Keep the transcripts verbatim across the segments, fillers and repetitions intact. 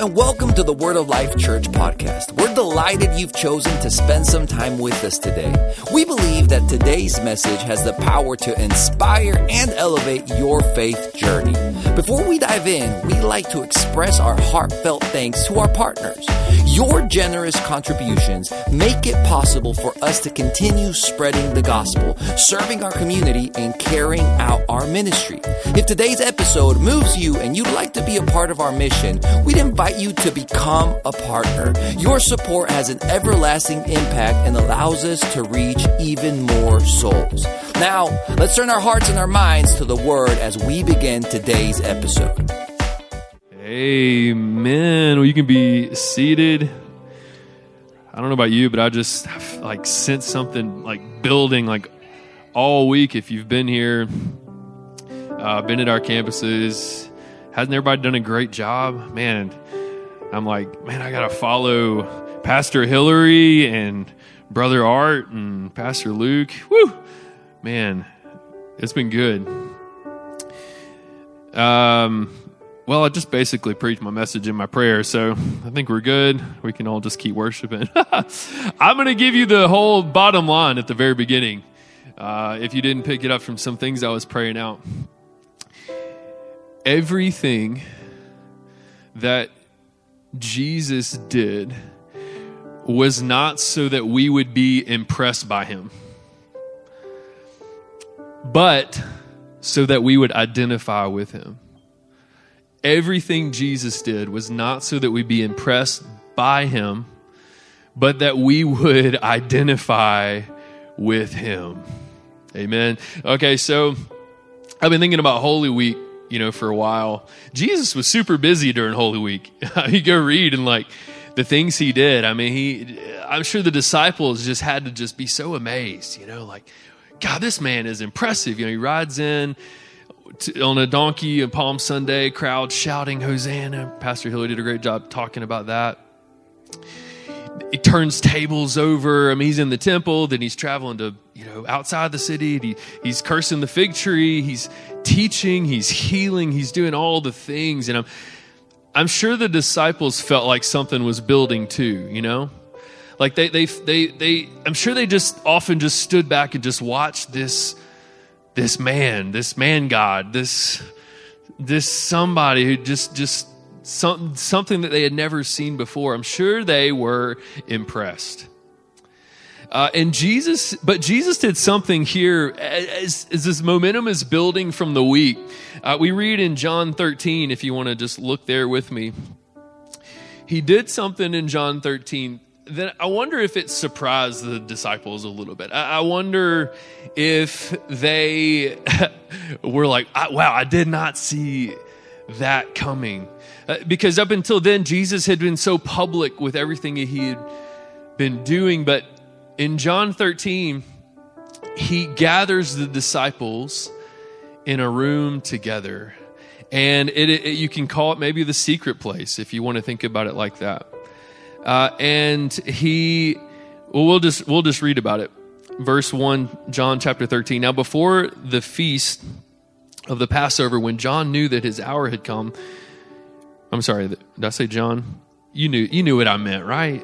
and welcome to the Word of Life Church podcast. We're delighted you've chosen to spend some time with us today. We believe that today's message has the power to inspire and elevate your faith journey. Before we dive in, we'd like to express our heartfelt thanks to our partners. Your generous contributions make it possible for us to continue spreading the gospel, serving our community, and carrying out our ministry. If today's episode moves you and you'd like to be a part of our mission, we'd invite you to become a partner. Your support has an everlasting impact and allows us to reach even more souls. Now, let's turn our hearts and our minds to the Word as we begin today's episode. Amen. Well, you can be seated. I don't know about you, but I just like sense something like building like all week. If you've been here, uh, been at our campuses, hasn't everybody done a great job? Man, I'm like, man, I got to follow Pastor Hillary and Brother Art and Pastor Luke. Woo! Man, it's been good. Um, well, I just basically preached my message in my prayer, so I think we're good. We can all just keep worshiping. I'm going to give you the whole bottom line at the very beginning. Uh, if you didn't pick it up from some things I was praying out. Everything that Jesus did was not so that we would be impressed by him, but so that we would identify with him. Everything Jesus did was not so that we'd be impressed by him, but that we would identify with him. Amen. Okay, so I've been thinking about Holy Week, you know, for a while. Jesus was super busy during Holy Week. You go read and like the things he did. I mean, he, I'm sure the disciples just had to just be so amazed, you know, like, God, this man is impressive. You know, he rides in to, on a donkey on Palm Sunday, crowd shouting, Hosanna. Pastor Hillary did a great job talking about that. He turns tables over. I mean, he's in the temple, then he's traveling to, you know, outside the city. He, he's cursing the fig tree. He's teaching. He's healing. He's doing all the things. And I'm, I'm sure the disciples felt like something was building too, you know? Like they, they, they, they, I'm sure they just often just stood back and just watched this, this man, this man God, this, this somebody who just, just, Some, something that they had never seen before. I'm sure they were impressed. Uh, and Jesus, but Jesus did something here as, as this momentum is building from the week. Uh, we read in John thirteen, if you want to just look there with me. He did something in John thirteen that I wonder if it surprised the disciples a little bit. I, I wonder if they were like, wow, I did not see that coming. Uh, because up until then, Jesus had been so public with everything he had been doing. But in John thirteen, he gathers the disciples in a room together. And it, it, you can call it maybe the secret place if you want to think about it like that. Uh, and he, well, we'll just, we'll just read about it. Verse one, John chapter thirteen. Now before the feast of the Passover, when John knew that his hour had come, I'm sorry, did I say John? You knew you knew what I meant, right?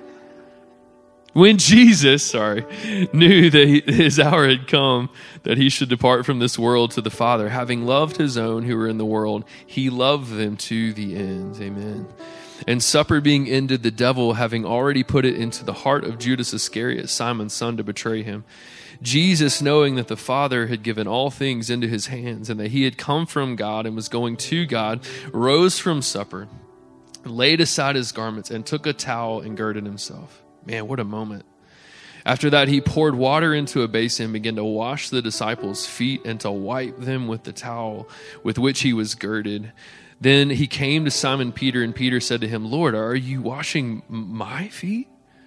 When Jesus, sorry, knew that he, his hour had come, that he should depart from this world to the Father, having loved his own who were in the world, he loved them to the end. Amen. And supper being ended, the devil, having already put it into the heart of Judas Iscariot, Simon's son, to betray him, Jesus, knowing that the Father had given all things into his hands and that he had come from God and was going to God, rose from supper, laid aside his garments, and took a towel and girded himself. Man, what a moment. After that, he poured water into a basin and began to wash the disciples' feet and to wipe them with the towel with which he was girded. Then he came to Simon Peter, and Peter said to him, Lord, are you washing my feet?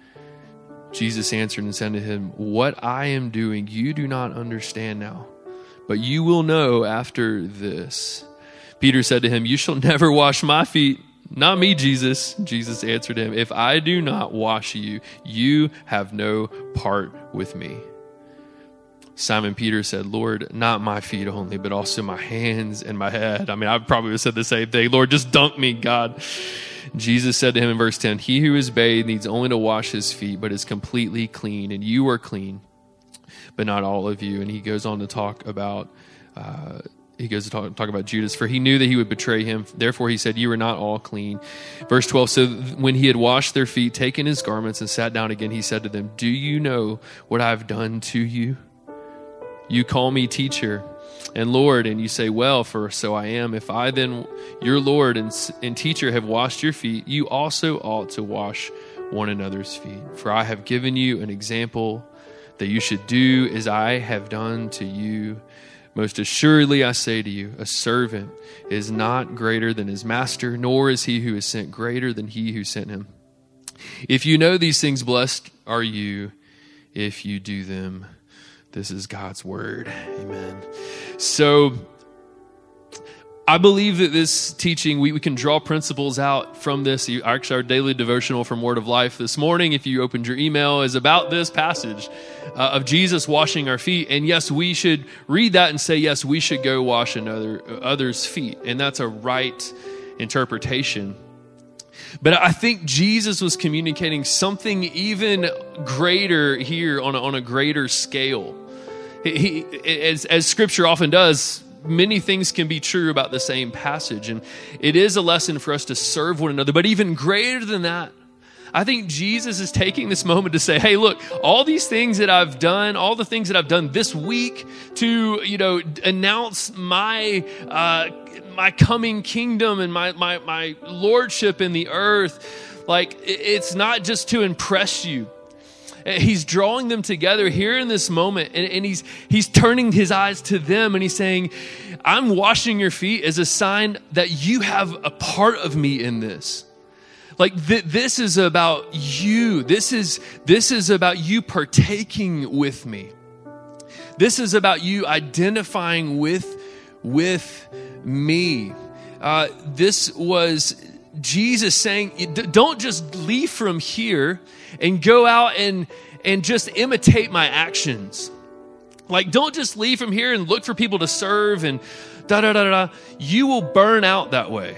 Jesus answered and said to him, what I am doing you do not understand now, but you will know after this. Peter said to him, you shall never wash my feet. Not me, Jesus. Jesus answered him, if I do not wash you, you have no part with me. Simon Peter said, Lord, not my feet only, but also my hands and my head. I mean, I probably would have said the same thing. Lord, just dunk me, God. Jesus said to him in verse ten, he who is bathed needs only to wash his feet, but is completely clean. And you are clean, but not all of you. And he goes on to talk about, uh, he goes to talk, talk about Judas, for he knew that he would betray him. Therefore he said, you are not all clean. Verse twelve, so when he had washed their feet, taken his garments and sat down again, he said to them, do you know what I have done to you? You call me teacher and Lord, and you say, well, for so I am. If I then, your Lord and, and teacher, have washed your feet, you also ought to wash one another's feet. For I have given you an example that you should do as I have done to you. Most assuredly, I say to you, a servant is not greater than his master, nor is he who is sent greater than he who sent him. If you know these things, blessed are you if you do them. This is God's word. Amen. So I believe that this teaching, we, we can draw principles out from this. Actually, our daily devotional from Word of Life this morning, if you opened your email, is about this passage uh, of Jesus washing our feet. And yes, we should read that and say, yes, we should go wash another others' feet. And that's a right interpretation. But I think Jesus was communicating something even greater here on a, on a greater scale. He, he, as, as Scripture often does, many things can be true about the same passage. And it is a lesson for us to serve one another. But even greater than that, I think Jesus is taking this moment to say, hey, look, all these things that I've done, all the things that I've done this week to, you know, announce my uh, my coming kingdom and my, my, my lordship in the earth, like, it's not just to impress you. He's drawing them together here in this moment, and, and he's he's turning his eyes to them, and he's saying, I'm washing your feet as a sign that you have a part of me in this. Like th- this is about you. This is this is about you partaking with me. This is about you identifying with with me. Uh, this was Jesus saying, don't just leave from here and go out and, and just imitate my actions. Like, don't just leave from here and look for people to serve and da da da da. You will burn out that way.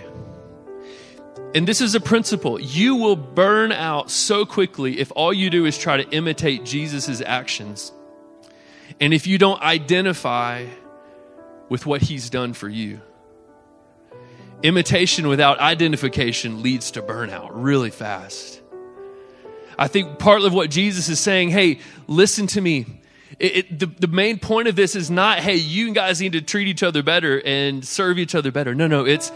And this is a principle. You will burn out so quickly if all you do is try to imitate Jesus's actions. And if you don't identify with what he's done for you. Imitation without identification leads to burnout really fast. I think part of what Jesus is saying, hey, listen to me. It, it, the, the main point of this is not, hey, you guys need to treat each other better and serve each other better. No, no, it's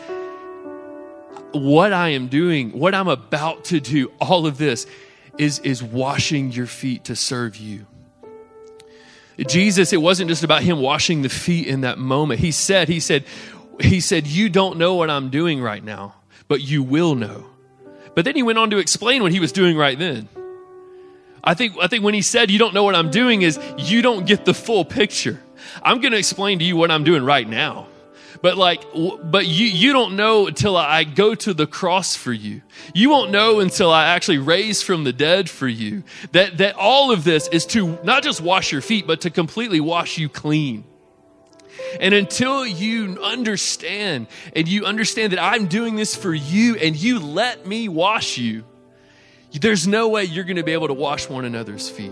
what I am doing, what I'm about to do, all of this is, is washing your feet to serve you. Jesus, it wasn't just about him washing the feet in that moment. He said, he said, he said, you don't know what I'm doing right now, but you will know. But then he went on to explain what he was doing right then. I think, I think when he said, you don't know what I'm doing, is you don't get the full picture. I'm going to explain to you what I'm doing right now. But like, but you, you don't know until I go to the cross for you. You won't know until I actually raise from the dead for you. That, that all of this is to not just wash your feet, but to completely wash you clean. And until you understand, and you understand that I'm doing this for you, and you let me wash you, there's no way you're going to be able to wash one another's feet.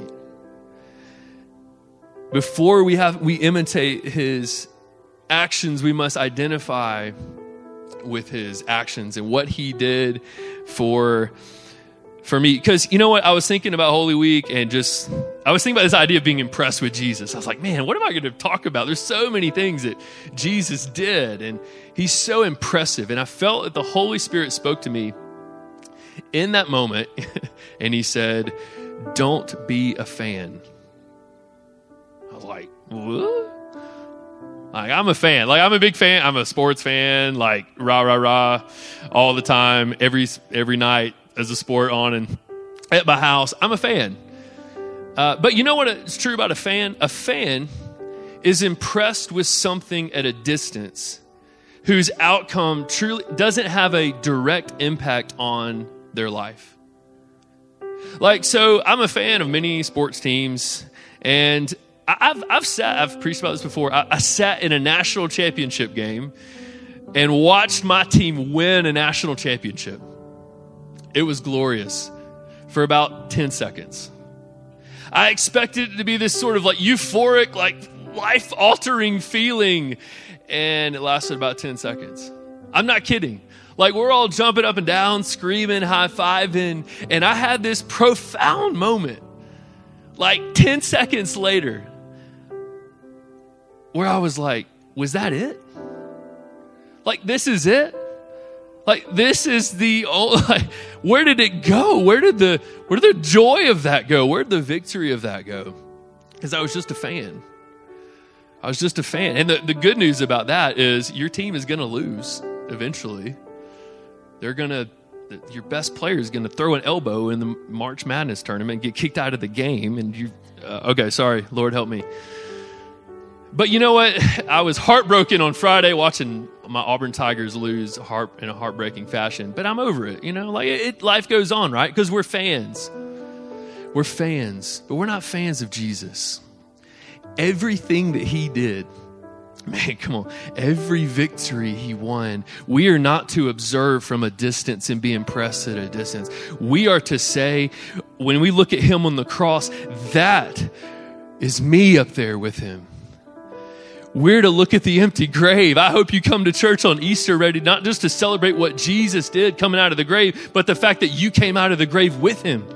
Before we have we imitate his actions, we must identify with his actions and what he did for for me. Because you know what? I was thinking about Holy Week and just, I was thinking about this idea of being impressed with Jesus. I was like, man, what am I going to talk about? There's so many things that Jesus did, and he's so impressive. And I felt that the Holy Spirit spoke to me in that moment, and he said, don't be a fan. I was like, what? Like, I'm a fan. Like, I'm a big fan. I'm a sports fan. Like, rah, rah, rah, all the time, every every night as a sport on and at my house. I'm a fan. Uh, but you know what is true about a fan? A fan is impressed with something at a distance whose outcome truly doesn't have a direct impact on their life. Like, so I'm a fan of many sports teams, and I've I've sat, I've preached about this before. I, I sat in a national championship game and watched my team win a national championship. It was glorious for about ten seconds. I expected it to be this sort of like euphoric, like life-altering feeling, and it lasted about ten seconds. I'm not kidding. Like, we're all jumping up and down, screaming, high-fiving, and I had this profound moment, like ten seconds later, where I was like, was that it? Like, this is it? Like, this is the, like, where did it go? Where did the, where did the joy of that go? Where did the victory of that go? Because I was just a fan. I was just a fan. And the, the good news about that is your team is going to lose eventually. They're going to, your best player is going to throw an elbow in the March Madness tournament and get kicked out of the game. And you, uh, okay, sorry, Lord help me. But you know what? I was heartbroken on Friday watching my Auburn Tigers lose heart in a heartbreaking fashion. But I'm over it, you know? Like, it, life goes on, right? Because we're fans. We're fans. But we're not fans of Jesus. Everything that he did, man, come on. Every victory he won, we are not to observe from a distance and be impressed at a distance. We are to say, when we look at him on the cross, that is me up there with him. We're to look at the empty grave. I hope you come to church on Easter ready, not just to celebrate what Jesus did coming out of the grave, but the fact that you came out of the grave with him.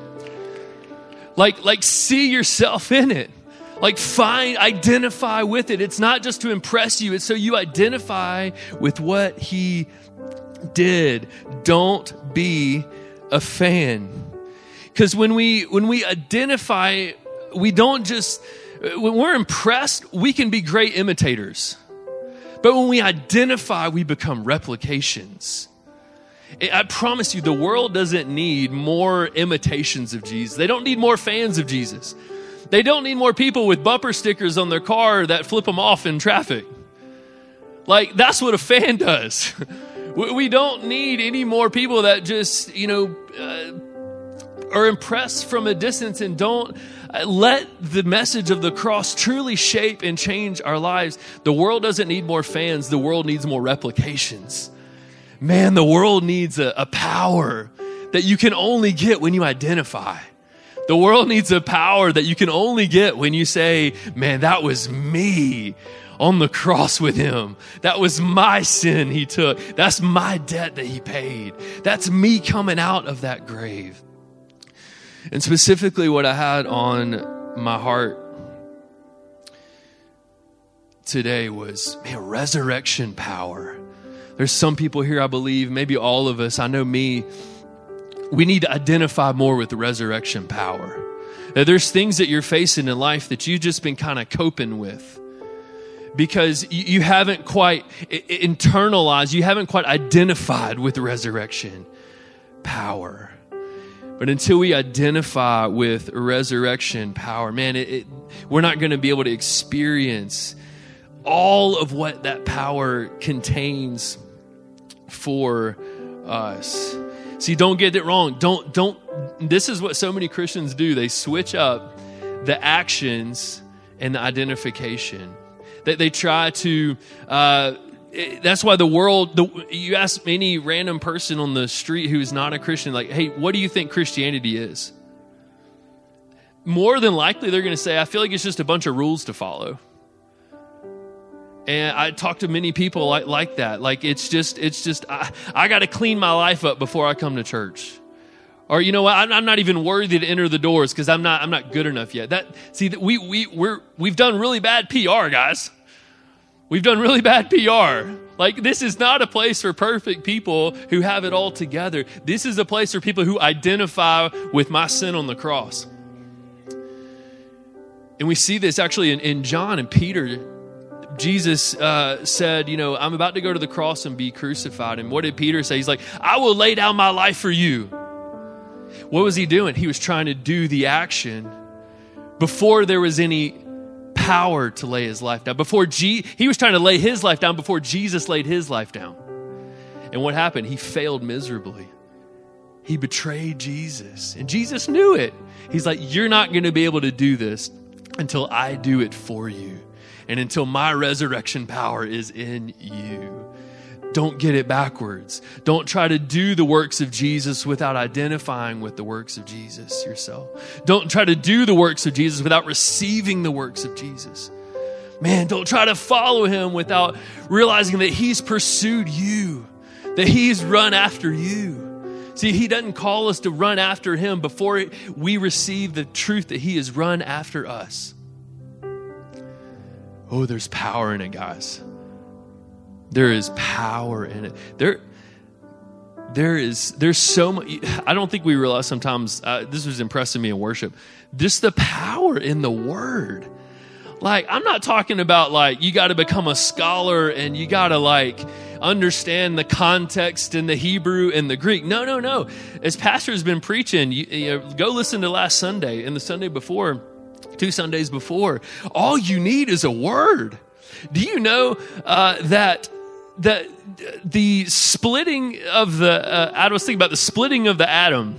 Like, like see yourself in it. Like, find, identify with it. It's not just to impress you. It's so you identify with what he did. Don't be a fan. Because when we, when we identify, we don't just... When we're impressed, we can be great imitators. But when we identify, we become replications. I promise you, the world doesn't need more imitations of Jesus. They don't need more fans of Jesus. They don't need more people with bumper stickers on their car that flip them off in traffic. Like, that's what a fan does. We don't need any more people that just, you know, uh, are impressed from a distance and don't let the message of the cross truly shape and change our lives. The world doesn't need more fans. The world needs more replications. Man, the world needs a, a power that you can only get when you identify. The world needs a power that you can only get when you say, man, that was me on the cross with him. That was my sin he took. That's my debt that he paid. That's me coming out of that grave. And specifically what I had on my heart today was, man, resurrection power. There's some people here, I believe, maybe all of us, I know me, we need to identify more with the resurrection power. Now, there's things that you're facing in life that you've just been kind of coping with because you, you haven't quite internalized, you haven't quite identified with resurrection power. But until we identify with resurrection power, man, it, it, we're not going to be able to experience all of what that power contains for us. See, don't get it wrong. Don't, don't, this is what so many Christians do. They switch up the actions and the identification. That they try to, uh, that's why the world, the, you ask any random person on the street who is not a Christian, like, hey, what do you think Christianity is? More than likely, they're going to say, I feel like it's just a bunch of rules to follow. And I talk to many people like, like that. Like, it's just, it's just, I, I got to clean my life up before I come to church. Or, you know what, I'm, I'm not even worthy to enter the doors because I'm not, I'm not good enough yet. That, see, we, we, we're, we've done really bad P R, guys. We've done really bad P R. Like, this is not a place for perfect people who have it all together. This is a place for people who identify with my sin on the cross. And we see this actually in, in John and Peter. Jesus uh, said, you know, I'm about to go to the cross and be crucified. And what did Peter say? He's like, I will lay down my life for you. What was he doing? He was trying to do the action before there was any power to lay his life down. Before G- he was trying to lay his life down before Jesus laid his life down. And what happened? He failed miserably. He betrayed Jesus. And Jesus knew it. He's like, you're not going to be able to do this until I do it for you and until my resurrection power is in you. Don't get it backwards. Don't try to do the works of Jesus without identifying with the works of Jesus yourself. Don't try to do the works of Jesus without receiving the works of Jesus. Man, don't try to follow him without realizing that he's pursued you, that he's run after you. See, he doesn't call us to run after him before we receive the truth that he has run after us. Oh, there's power in it, guys. There is power in it. There, there is, there's so much. I don't think we realize sometimes, uh, this was impressing me in worship, just the power in the word. Like, I'm not talking about like, you got to become a scholar and you got to like understand the context in the Hebrew and the Greek. No, no, no. As Pastor has been preaching, you, you know, go listen to last Sunday and the Sunday before, two Sundays before. All you need is a word. Do you know uh, that the the splitting of the uh, I was thinking about the splitting of the atom.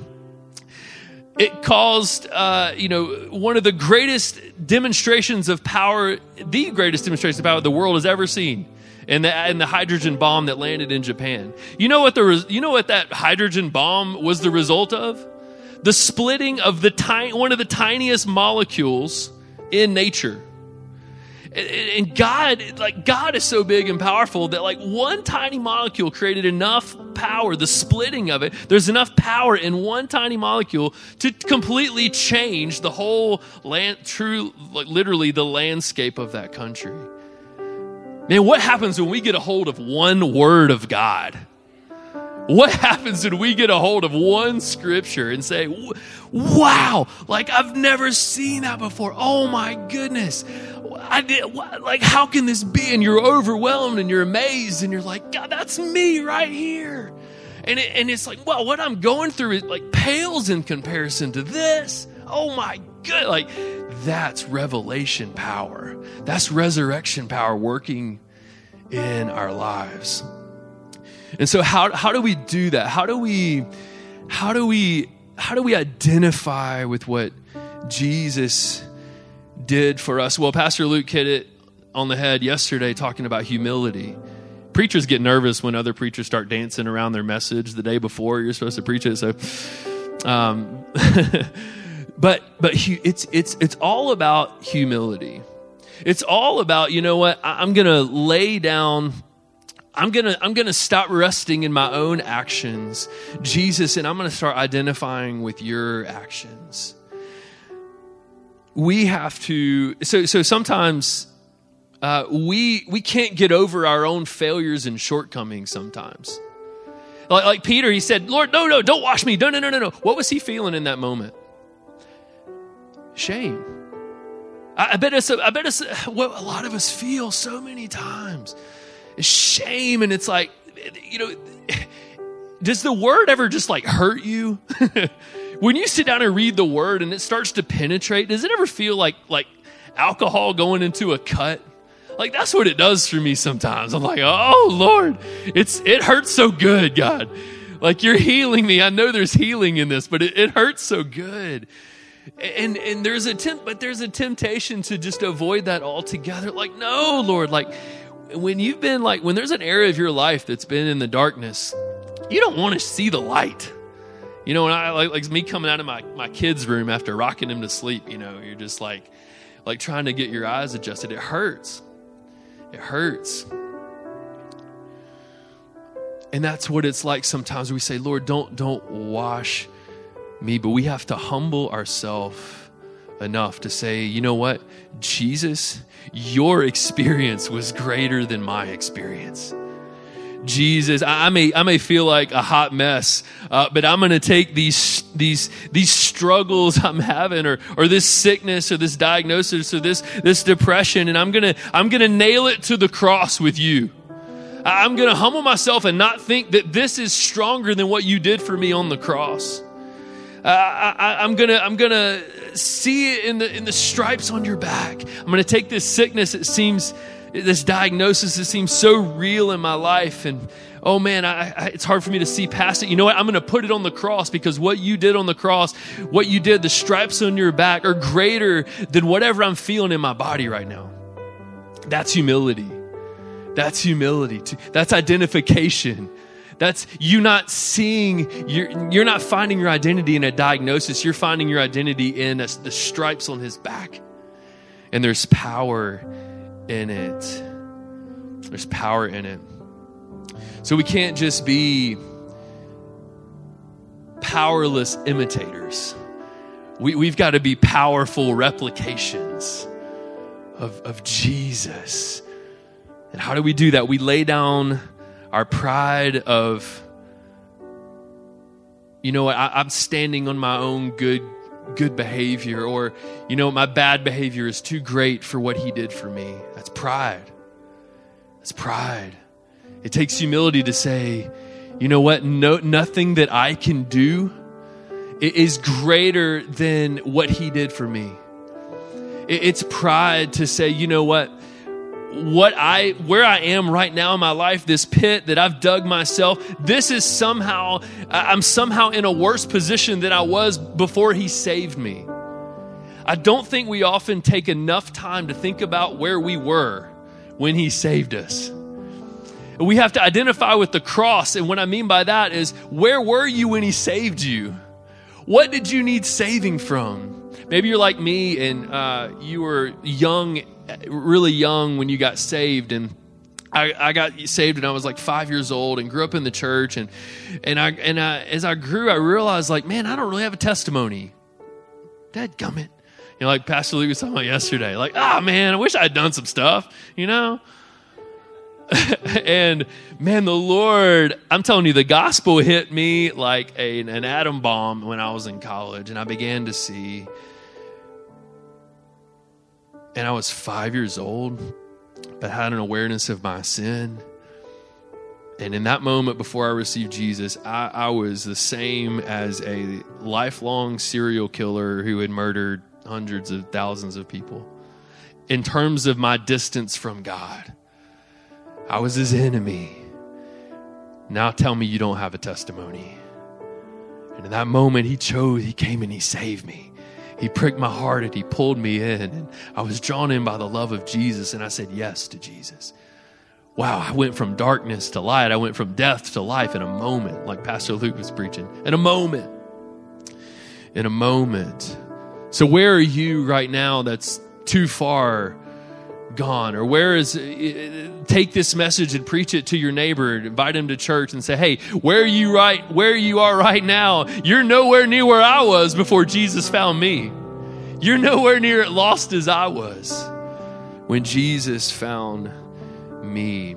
It caused uh, you know one of the greatest demonstrations of power, the greatest demonstration of power the world has ever seen, in the in the hydrogen bomb that landed in Japan. You know what the you know what that hydrogen bomb was the result of? The splitting of the tiny one of the tiniest molecules in nature. And God, like God is so big and powerful that like one tiny molecule created enough power, the splitting of it, there's enough power in one tiny molecule to completely change the whole land, true, like literally the landscape of that country. Man, what happens when we get a hold of one word of God? What happens when we get a hold of one scripture and say, wow, like I've never seen that before. Oh my goodness. I did, like, how can this be? And you're overwhelmed and you're amazed and you're like, God, that's me right here. And it, and it's like, well, what I'm going through is like pales in comparison to this. Oh my God. Like that's revelation power. That's resurrection power working in our lives. And so how, how do we do that? How do we, how do we, how do we identify with what Jesus did for us? Well, Pastor Luke hit it on the head yesterday talking about humility. Preachers get nervous when other preachers start dancing around their message the day before you're supposed to preach it. So, um, but, but it's, it's, it's all about humility. It's all about, you know what, I'm going to lay down I'm going to I'm going to stop resting in my own actions, Jesus, and I'm going to start identifying with your actions. We have to so so sometimes uh, we we can't get over our own failures and shortcomings sometimes. Like, like Peter, he said, "Lord, no, no, don't wash me. No, no, no, no, no." What was he feeling in that moment? Shame. I, I bet it's I bet it's what a lot of us feel so many times. Shame. And it's like, you know, does the word ever just like hurt you? When you sit down and read the word and it starts to penetrate, does it ever feel like like alcohol going into a cut? Like that's what it does for me sometimes. I'm like, oh Lord, it's it hurts so good, God. Like you're healing me. I know there's healing in this, but it, it hurts so good. And and there's a temp, but there's a temptation to just avoid that altogether. Like, no, Lord, like when you've been like, when there's an area of your life that's been in the darkness, you don't want to see the light. You know, when I like, like me coming out of my, my kid's room after rocking him to sleep, you know, you're just like, like trying to get your eyes adjusted. It hurts. It hurts. And that's what it's like sometimes we say, Lord, don't, don't wash me, but we have to humble ourselves enough to say, you know what, Jesus, your experience was greater than my experience. Jesus, I may I may feel like a hot mess, uh, but I'm going to take these these these struggles I'm having, or or this sickness, or this diagnosis, or this this depression, and I'm gonna I'm gonna nail it to the cross with you. I'm going to humble myself and not think that this is stronger than what you did for me on the cross. Uh, I, I'm gonna, I'm gonna see it in the in the stripes on your back. I'm gonna take this sickness. It seems this diagnosis that seems so real in my life, and oh man, I, I, it's hard for me to see past it. You know what? I'm going to put it on the cross, because what you did on the cross, what you did, the stripes on your back are greater than whatever I'm feeling in my body right now. That's humility. That's humility. That's identification. That's you not seeing, you're, you're not finding your identity in a diagnosis. You're finding your identity in a, the stripes on his back. And there's power in it. There's power in it. So we can't just be powerless imitators. We, we've got to be powerful replications of, of Jesus. And how do we do that? We lay down our pride of, you know, I, I'm standing on my own good good behavior, or, you know, my bad behavior is too great for what he did for me. That's pride. That's pride. It takes humility to say, you know what, no, nothing that I can do is greater than what he did for me. It's pride to say, you know what, what I, where I am right now in my life, this pit that I've dug myself, this is somehow, I'm somehow in a worse position than I was before he saved me. I don't think we often take enough time to think about where we were when he saved us. We have to identify with the cross. And what I mean by that is, where were you when he saved you? What did you need saving from? Maybe you're like me and uh, you were young, really young when you got saved. And I, I got saved when I was like five years old and grew up in the church. And and I and I, as I grew, I realized, like, man, I don't really have a testimony. Dadgummit. You know, like Pastor Luke was talking about yesterday. Like, ah, oh, man, I wish I had done some stuff, you know? And man, the Lord, I'm telling you, the gospel hit me like a, an atom bomb when I was in college, and I began to see, and I was five years old, but had an awareness of my sin. And in that moment before I received Jesus, I, I was the same as a lifelong serial killer who had murdered hundreds of thousands of people. In terms of my distance from God, I was his enemy. Now tell me you don't have a testimony. And in that moment, he chose, he came and he saved me. He pricked my heart and he pulled me in. And I was drawn in by the love of Jesus. And I said yes to Jesus. Wow, I went from darkness to light. I went from death to life in a moment, like Pastor Luke was preaching. In a moment. In a moment. So where are you right now that's too far gone? Or where is, take this message and preach it to your neighbor, invite him to church and say, hey, where you right, where you are right now, you're nowhere near where I was before Jesus found me. You're nowhere near lost as I was when Jesus found me.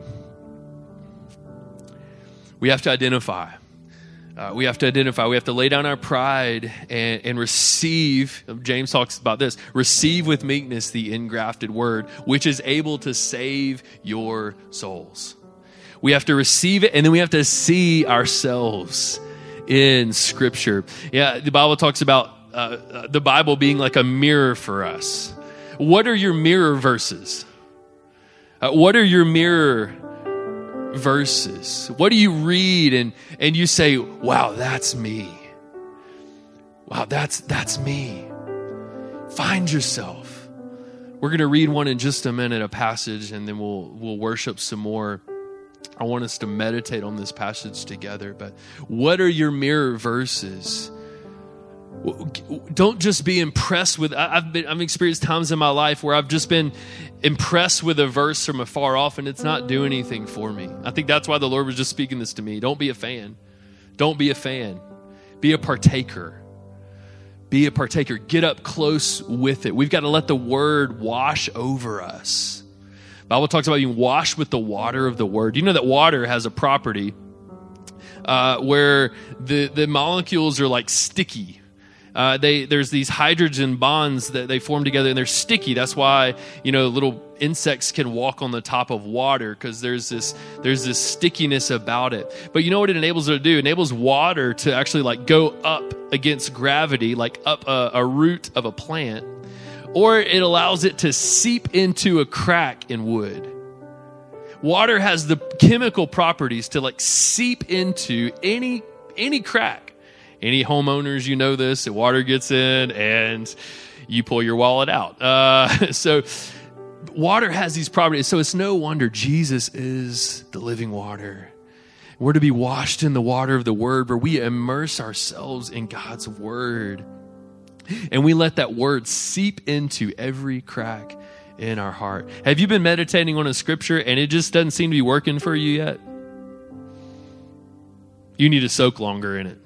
We have to identify. Uh, we have to identify. We have to lay down our pride and, and receive. James talks about this. Receive with meekness the engrafted word, which is able to save your souls. We have to receive it, and then we have to see ourselves in Scripture. Yeah, the Bible talks about uh, the Bible being like a mirror for us. What are your mirror verses? Uh, what are your mirror verses? What do you read and and you say, wow, that's me. Wow, that's that's me. Find yourself. We're going to read one in just a minute, a passage, and then we'll we'll worship some more. I want us to meditate on this passage together. But what are your mirror verses? Don't just be impressed with, I've been, I've experienced times in my life where I've just been impressed with a verse from afar off and it's not doing anything for me. I think that's why the Lord was just speaking this to me. Don't be a fan. Don't be a fan. Be a partaker. Be a partaker. Get up close with it. We've got to let the word wash over us. The Bible talks about being washed with the water of the word. You know that water has a property uh, where the, the molecules are like sticky. Uh, they there's these hydrogen bonds that they form together, and they're sticky. That's why, you know, little insects can walk on the top of water, because there's this there's this stickiness about it. But you know what it enables it to do? It enables water to actually like go up against gravity, like up a, a root of a plant, or it allows it to seep into a crack in wood. Water has the chemical properties to like seep into any any crack. Any homeowners, you know this, that water gets in and you pull your wallet out. Uh, so water has these properties. So it's no wonder Jesus is the living water. We're to be washed in the water of the word, where we immerse ourselves in God's word. And we let that word seep into every crack in our heart. Have you been meditating on a scripture and it just doesn't seem to be working for you yet? You need to soak longer in it.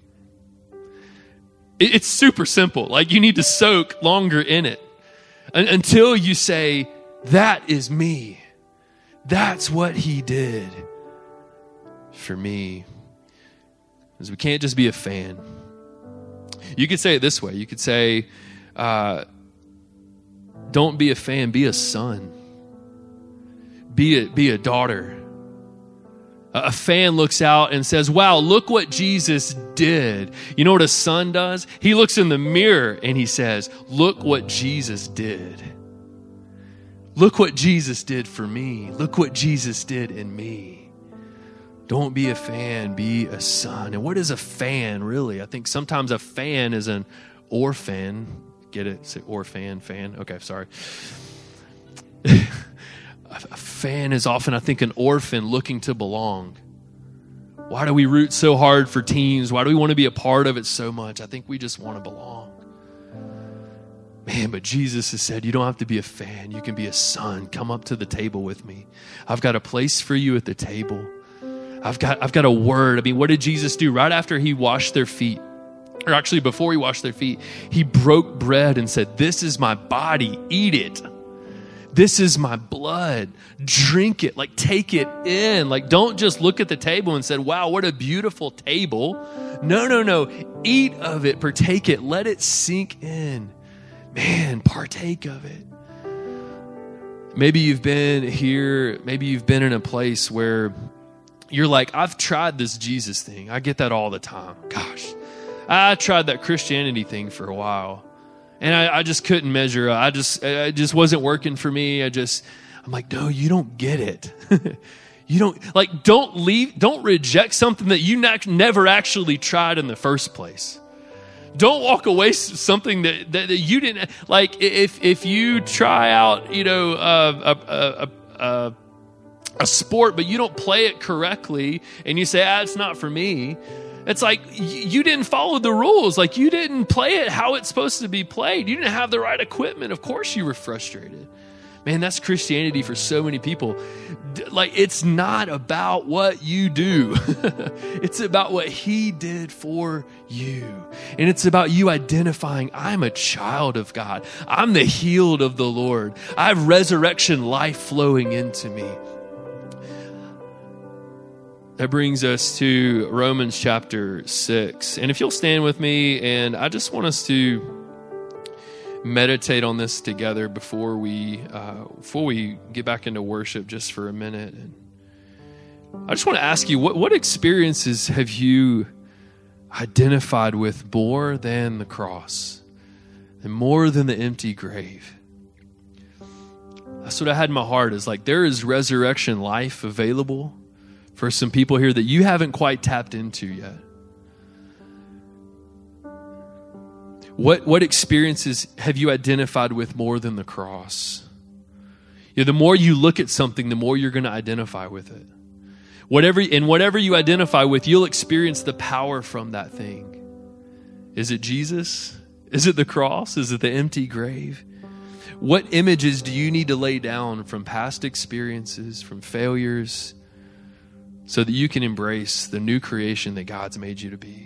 It's super simple. Like, you need to soak longer in it until you say, that is me. That's what he did for me. Because we can't just be a fan. You could say it this way. You could say, uh, don't be a fan, be a son. Be a, be a daughter. A fan looks out and says, wow, look what Jesus did. You know what a son does? He looks in the mirror and he says, look what Jesus did. Look what Jesus did for me. Look what Jesus did in me. Don't be a fan, be a son. And what is a fan, really? I think sometimes a fan is an orphan. Get it? Say orphan, fan. Okay, sorry. A fan is often, I think, an orphan looking to belong. Why do we root so hard for teams? Why do we want to be a part of it so much? I think we just want to belong. Man, but Jesus has said, you don't have to be a fan. You can be a son. Come up to the table with me. I've got a place for you at the table. I've got, I've got a word. I mean, what did Jesus do right after he washed their feet? Or actually, before he washed their feet, he broke bread and said, this is my body. Eat it. This is my blood. Drink it. Like, take it in. Like, don't just look at the table and say, wow, what a beautiful table. No, no, no. Eat of it. Partake it. Let it sink in. Man, partake of it. Maybe you've been here. Maybe you've been in a place where you're like, I've tried this Jesus thing. I get that all the time. Gosh, I tried that Christianity thing for a while. And I, I just couldn't measure. I just, it just wasn't working for me. I just, I'm like, no, you don't get it. You don't, like, don't leave, don't reject something that you ne- never actually tried in the first place. Don't walk away something that, that, that you didn't, like, if if you try out, you know, uh, a, a, a, a sport, but you don't play it correctly, and you say, ah, it's not for me. It's like you didn't follow the rules. Like, you didn't play it how it's supposed to be played. You didn't have the right equipment. Of course you were frustrated. Man, that's Christianity for so many people. Like, it's not about what you do. It's about what he did for you. And it's about you identifying, I'm a child of God. I'm the healed of the Lord. I have resurrection life flowing into me. That brings us to Romans chapter six. And if you'll stand with me, and I just want us to meditate on this together before we uh, before we get back into worship just for a minute. And I just want to ask you, what, what experiences have you identified with more than the cross and more than the empty grave? That's what I had in my heart, is like, there is resurrection life available for some people here that you haven't quite tapped into yet. What what experiences have you identified with more than the cross? You know, the more you look at something, the more you're going to identify with it. Whatever and whatever you identify with, you'll experience the power from that thing. Is it Jesus? Is it the cross? Is it the empty grave? What images do you need to lay down from past experiences, from failures, so that you can embrace the new creation that God's made you to be?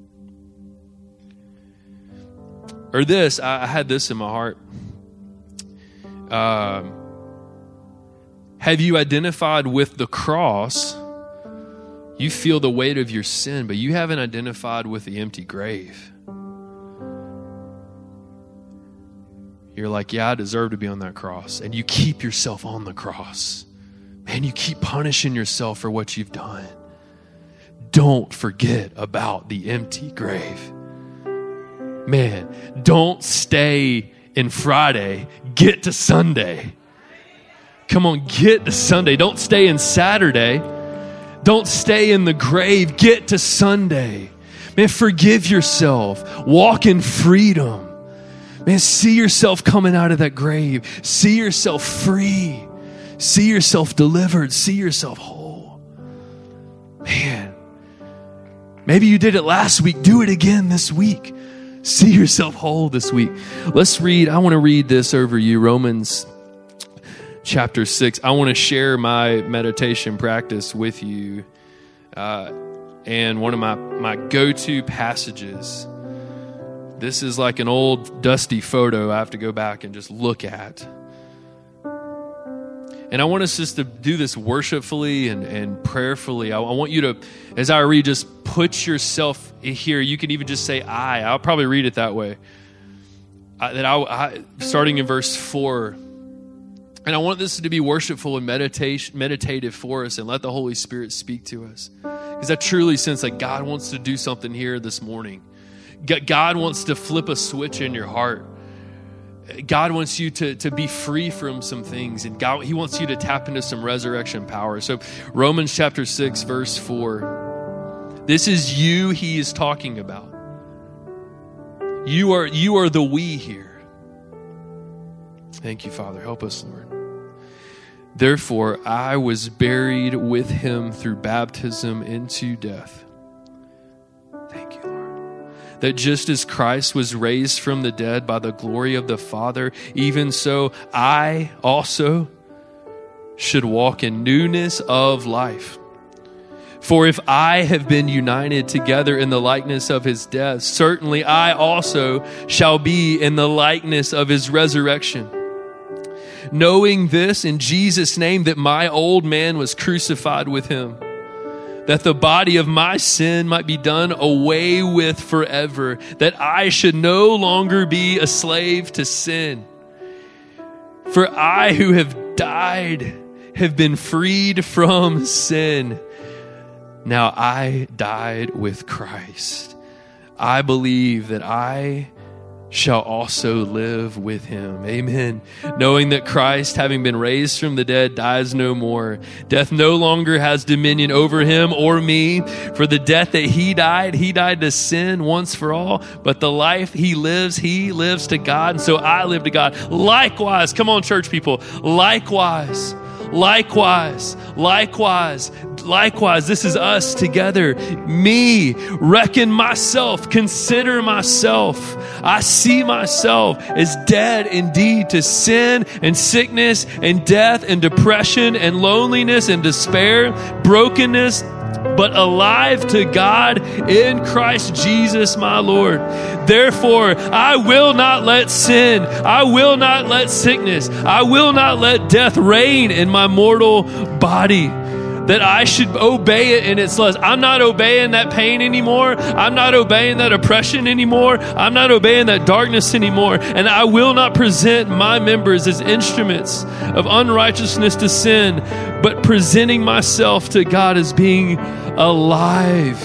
Or this, I had this in my heart. Um, have you identified with the cross? You feel the weight of your sin, but you haven't identified with the empty grave. You're like, yeah, I deserve to be on that cross. And you keep yourself on the cross. Man, you keep punishing yourself for what you've done. Don't forget about the empty grave. Man, don't stay in Friday. Get to Sunday. Come on, get to Sunday. Don't stay in Saturday. Don't stay in the grave. Get to Sunday. Man, forgive yourself. Walk in freedom. Man, see yourself coming out of that grave. See yourself free. See yourself delivered. See yourself whole. Man, maybe you did it last week. Do it again this week. See yourself whole this week. Let's read. I want to read this over you. Romans chapter six. I want to share my meditation practice with you. Uh, and one of my, my go-to passages. This is like an old dusty photo I have to go back and just look at. And I want us just to do this worshipfully and, and prayerfully. I, I want you to, as I read, just put yourself here. You can even just say I. I'll probably read it that way. I, that I, I starting in verse four. And I want this to be worshipful and meditation, meditative for us, and let the Holy Spirit speak to us. Because I truly sense that God wants to do something here this morning. God wants to flip a switch in your heart. God wants you to, to be free from some things, and God, He wants you to tap into some resurrection power. So Romans chapter six, verse four. This is you He is talking about. You are, you are the we here. Thank you, Father. Help us, Lord. Therefore, I was buried with Him through baptism into death. Thank you, Lord. That just as Christ was raised from the dead by the glory of the Father, even so I also should walk in newness of life. For if I have been united together in the likeness of His death, certainly I also shall be in the likeness of His resurrection. Knowing this in Jesus' name, that my old man was crucified with Him, that the body of my sin might be done away with forever, that I should no longer be a slave to sin. For I who have died have been freed from sin. Now I died with Christ. I believe that I shall also live with Him. Amen. Knowing that Christ, having been raised from the dead, dies no more. Death no longer has dominion over Him or me. For the death that He died, He died to sin once for all. But the life He lives, He lives to God. And so I live to God. Likewise, come on, church people. Likewise, likewise, likewise, likewise, this is us together. Me, reckon myself, consider myself. I see myself as dead indeed to sin and sickness and death and depression and loneliness and despair, brokenness, but alive to God in Christ Jesus my Lord. Therefore, I will not let sin, I will not let sickness, I will not let death reign in my mortal body, that I should obey it in its lust. I'm not obeying that pain anymore. I'm not obeying that oppression anymore. I'm not obeying that darkness anymore. And I will not present my members as instruments of unrighteousness to sin, but presenting myself to God as being alive,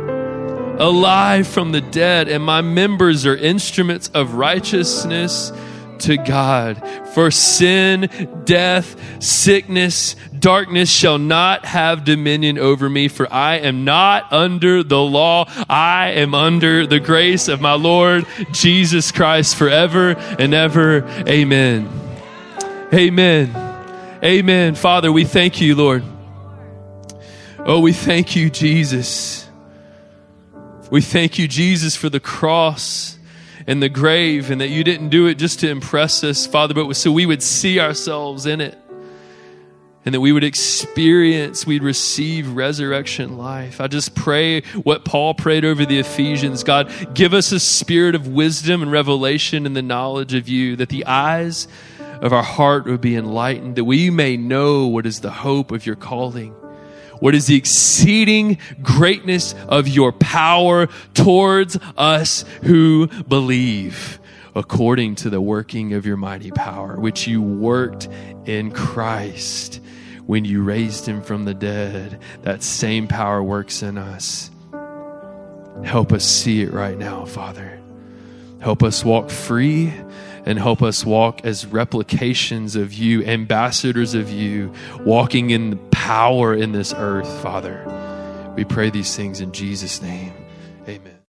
alive from the dead. And my members are instruments of righteousness to God. For sin, death, sickness, darkness shall not have dominion over me, for I am not under the law. I am under the grace of my Lord Jesus Christ forever and ever. Amen. Amen. Amen. Father, we thank you, Lord. Oh, we thank you, Jesus. We thank you, Jesus, for the cross and the grave, and that you didn't do it just to impress us, Father, but so we would see ourselves in it, and that we would experience, we'd receive resurrection life. I just pray what Paul prayed over the Ephesians. God, give us a spirit of wisdom and revelation in the knowledge of you, that the eyes of our heart would be enlightened, that we may know what is the hope of your calling. What is the exceeding greatness of your power towards us who believe, according to the working of your mighty power, which you worked in Christ when you raised Him from the dead. That same power works in us. Help us see it right now, Father. Help us walk free and help us walk as replications of you, ambassadors of you, walking in power in this earth, Father. We pray these things in Jesus' name.